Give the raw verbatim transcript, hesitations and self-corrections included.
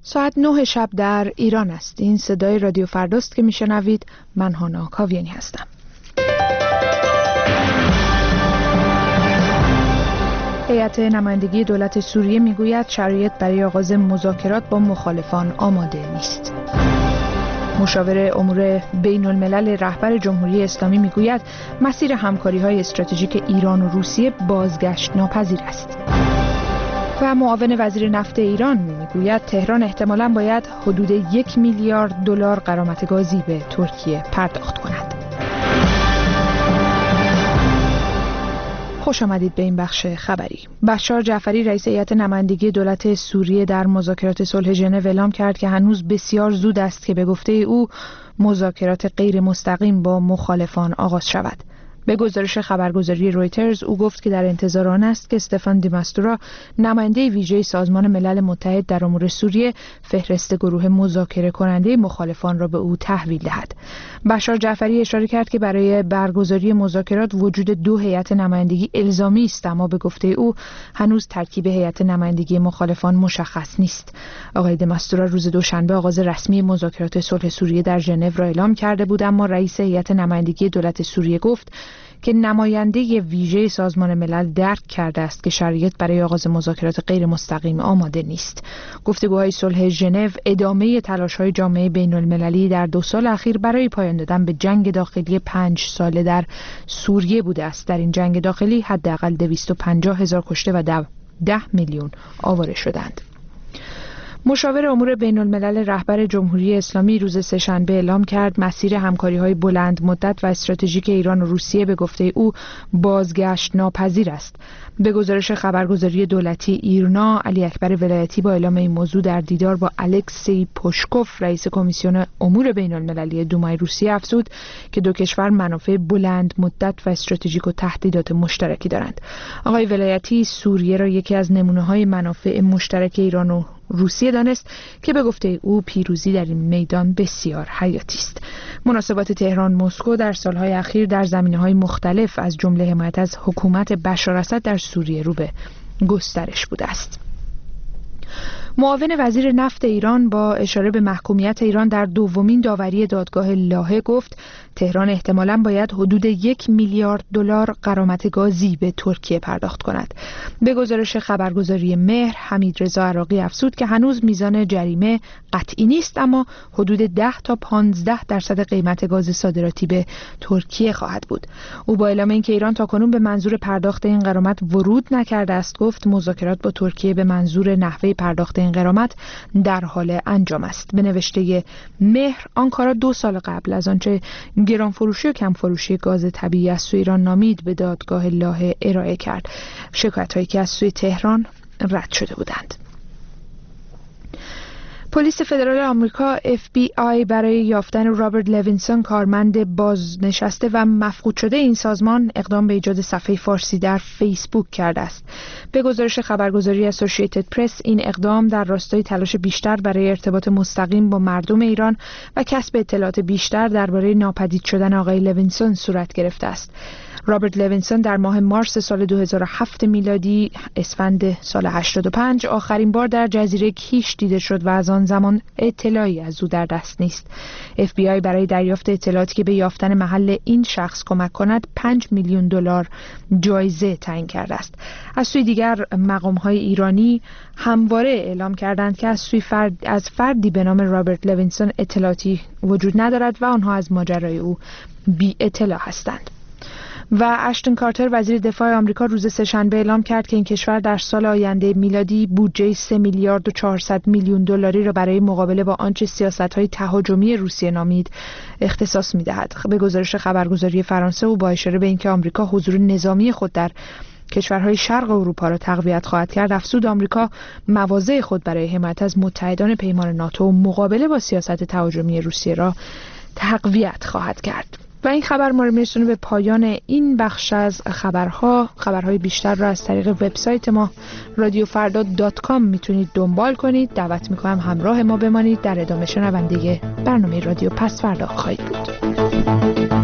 ساعت نه شب در ایران است. این صدای رادیو فرداست که میشنوید. من هانا کاویانی هستم. هیئت نمایندگی دولت سوریه میگوید شرایط برای آغاز مذاکرات با مخالفان آماده نیست. مشاور امور بین الملل رهبر جمهوری اسلامی میگوید مسیر همکاری‌های استراتژیک ایران و روسیه بازگشت ناپذیر است. و معاون وزیر نفت ایران میگوید تهران احتمالاً باید حدود یک میلیارد دلار غرامت گازی به ترکیه پرداخت کند. خوش آمدید به این بخش خبری. بشار جعفری رئیس هیئت نمایندگی دولت سوریه در مذاکرات صلح ژنو اعلام کرد که هنوز بسیار زود است که به گفته او مذاکرات غیر مستقیم با مخالفان آغاز شود. به گزارش خبرگزاری رویترز او گفت که در انتظار آن است که استفان دی ماستورا نماینده ویژه سازمان ملل متحد در امور سوریه فهرست گروه مذاکره کننده مخالفان را به او تحویل دهد. بشار جعفری اشاره کرد که برای برگزاری مذاکرات وجود دو هیئت نمایندگی الزامی است، اما به گفته او هنوز ترکیب هیئت نمایندگی مخالفان مشخص نیست. آقای دی ماستورا روز دوشنبه آغاز رسمی مذاکرات صلح سوریه در ژنو را اعلام کرده بود، اما رئیس هیئت نمایندگی دولت سوریه گفت که نماینده ویژه سازمان ملل درک کرده است که شرایط برای آغاز مذاکرات غیر مستقیم آماده نیست. گفتگوهای صلح ژنو ادامه تلاش‌های جامعه بین‌المللی در دو سال اخیر برای پایان دادن به جنگ داخلی پنج ساله در سوریه بوده است. در این جنگ داخلی حداقل دویست و پنجاه هزار کشته و ده میلیون آواره شدند. مشاور امور بین الملل رهبر جمهوری اسلامی روز سه‌شنبه اعلام کرد مسیر همکاری‌های بلند مدت و استراتژیک ایران و روسیه به گفته او بازگشت ناپذیر است. به گزارش خبرگزاری دولتی ایرنا، علی اکبر ولایتی با اعلام این موضوع در دیدار با الکسی پوشکوف رئیس کمیسیون امور بین المللی دومای روسیه افزود که دو کشور منافع بلند مدت و استراتژیک و تهدیدات مشترکی دارند. آقای ولایتی سوریه را یکی از نمونه‌های منافع مشترک ایران و روسیه دانست که به گفته او پیروزی در این میدان بسیار حیاتی است. مناسبات تهران مسکو در سالهای اخیر در زمینه‌های مختلف از جمله حمایت از حکومت بشار اسد در سوریه رو به گسترش بوده است. معاون وزیر نفت ایران با اشاره به محکومیت ایران در دومین داوری دادگاه لاهه گفت تهران احتمالاً باید حدود یک میلیارد دلار غرامت گازی به ترکیه پرداخت کند. به گزارش خبرگزاری مهر، حمیدرضا عراقی افزود که هنوز میزان جریمه قطعی نیست، اما حدود ده تا پانزده درصد قیمت گاز صادراتی به ترکیه خواهد بود. او با اعلام اینکه ایران تاکنون به منظور پرداخت این غرامت ورود نکرده است گفت مذاکرات با ترکیه به منظور نحوه پرداخت این غرامت در حال انجام است. به نوشته مهر آنکارا دو سال قبل از آنچه گران فروشی و کم فروشی گاز طبیعی از سوی ایران نامید به دادگاه لاهه ارائه کرد، شکایت‌هایی که از سوی تهران رد شده بودند. پلیس فدرال آمریکا اف بی آی برای یافتن رابرت لوینسون کارمند بازنشسته و مفقود شده این سازمان اقدام به ایجاد صفحه فارسی در فیسبوک کرده است. به گزارش خبرگزاری اسوسییتد پرس این اقدام در راستای تلاش بیشتر برای ارتباط مستقیم با مردم ایران و کسب اطلاعات بیشتر درباره ناپدید شدن آقای لوینسون صورت گرفته است. رابرت لوینسون در ماه مارس سال دو هزار و هفت میلادی اسفند سال هشتاد و پنج آخرین بار در جزیره کیش دیده شد و از آن زمان اطلاعی از او در دست نیست. اف بی آی برای دریافت اطلاعاتی که به یافتن محل این شخص کمک کند پنج میلیون دلار جایزه تعیین کرده است. از سوی دیگر مقام‌های ایرانی همواره اعلام کردند که از سوی فرد از فردی به نام رابرت لوینسون اطلاعاتی وجود ندارد و آنها از ماجرای او بی اطلاع هستند. و اشتون کارتر وزیر دفاع آمریکا روز سه‌شنبه اعلام کرد که این کشور در سال آینده میلادی بودجه سه میلیارد و چهارصد میلیون دلاری را برای مقابله با آنچه سیاست‌های تهاجمی روسیه نامید اختصاص می‌دهد. به گزارش خبرگزاری فرانسه او با اشاره به اینکه آمریکا حضور نظامی خود در کشورهای شرق اروپا را تقویت خواهد کرد افزود آمریکا مواضع خود برای حمایت از متحدان پیمان ناتو و مقابله با سیاست تهاجمی روسیه را تقویت خواهد کرد. و این خبر ما رو میرسونه به پایان این بخش از خبرها. خبرهای بیشتر را از طریق وبسایت ما رادیو فردا دات کام میتونید دنبال کنید. دعوت میکنم همراه ما بمانید. در ادامه شنونده برنامه رادیو پس فردا خواهید بود.